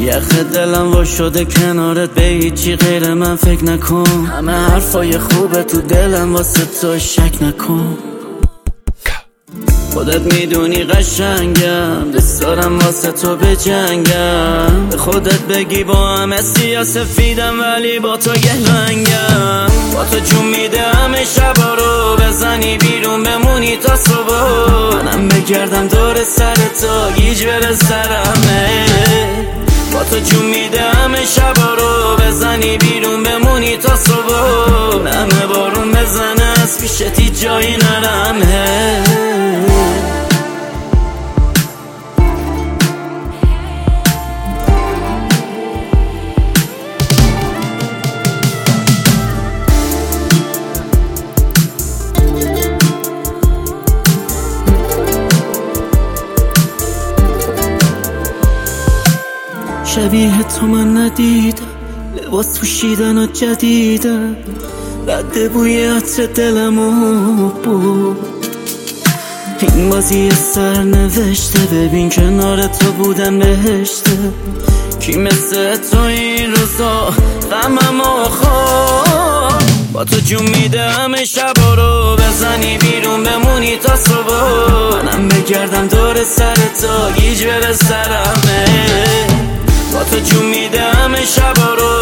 یخ دلم وا شده کنارت، به هیچی غیر من فکر نکن. همه حرفای خوبه تو دلم واسه تو، شک نکن. خودت میدونی قشنگم، دوست دارم واسه تو بجنگم. به خودت بگی با همه سیاسفیدم ولی با تو گهرنگم. با تو جون میده همه شبا رو، بزنی بیرون بمونی تا صبح. منم بگردم دور سر تو، گیج بره سرمه. با تو جون میده همه شبا رو، بزنی بیرون بمونی تا صبح. همه بارون بزنه از پیشتی جایی نرمه. شبیه تو من ندیدم، لباس پوشیدن و جدیدم. رد بوی عطر دلمو بود. این بازی سرنوشته، ببین کنار تو بودم بهشته. کی مثل تو این روزا غممو خورد. با تو جون میده همه شبا رو، بزنی بیرون بمونی تا صبح. منم بگردم دور سر تو، گیج بره سرمه. با تو جون میده همه شبا رو،